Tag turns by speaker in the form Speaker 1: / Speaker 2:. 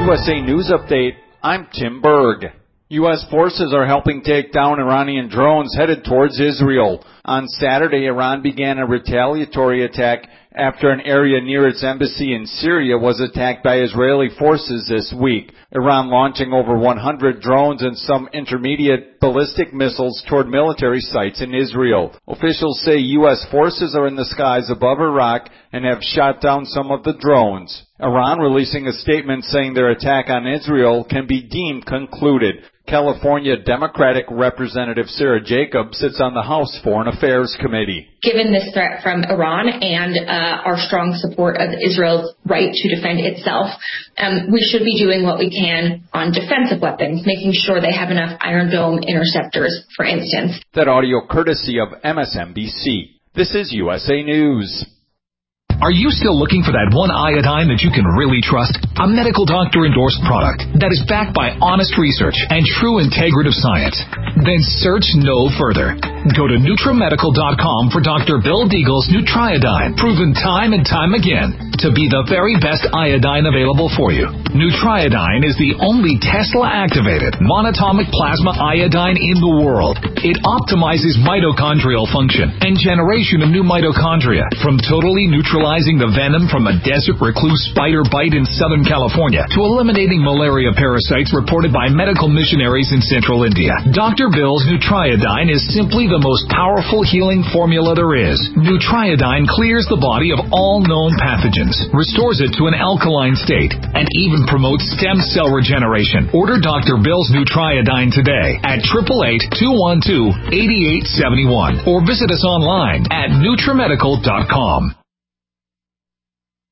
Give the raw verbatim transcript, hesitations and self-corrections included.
Speaker 1: U S A News Update, I'm Tim Berg. U S forces are helping take down Iranian drones headed towards Israel. On Saturday, Iran began a retaliatory attack after an area near its embassy in Syria was attacked by Israeli forces this week. Iran launching over one hundred drones and some intermediate ballistic missiles toward military sites in Israel. Officials say U S forces are in the skies above Iraq and have shot down some of the drones. Iran releasing a statement saying their attack on Israel can be deemed concluded. California Democratic Representative Sarah Jacobs sits on the House Foreign Affairs Committee.
Speaker 2: Given this threat from Iran and uh, our strong support of Israel's right to defend itself, um, we should be doing what we can on defensive weapons, making sure they have enough Iron Dome interceptors, for instance.
Speaker 1: That audio courtesy of M S N B C. This is U S A News.
Speaker 3: Are you still looking for that one iodine that you can really trust? A medical doctor-endorsed product that is backed by honest research and true integrative science? Then search no further. Go to NutriMedical dot com for Doctor Bill Deagle's Nutriodine, proven time and time again to be the very best iodine available for you. Nutriodine is the only Tesla-activated monatomic plasma iodine in the world. It optimizes mitochondrial function and generation of new mitochondria from totally neutralizing the venom from a desert recluse spider bite in Southern California to eliminating malaria parasites reported by medical missionaries in central India. Doctor Bill's Nutriodine is simply the most powerful healing formula there is. Nutriodine clears the body of all known pathogens, restores it to an alkaline state, and even promotes stem cell regeneration. Order Doctor Bill's Nutriodine today at eight eight eight, two one two, eight eight seven one or visit us online at NutriMedical dot com.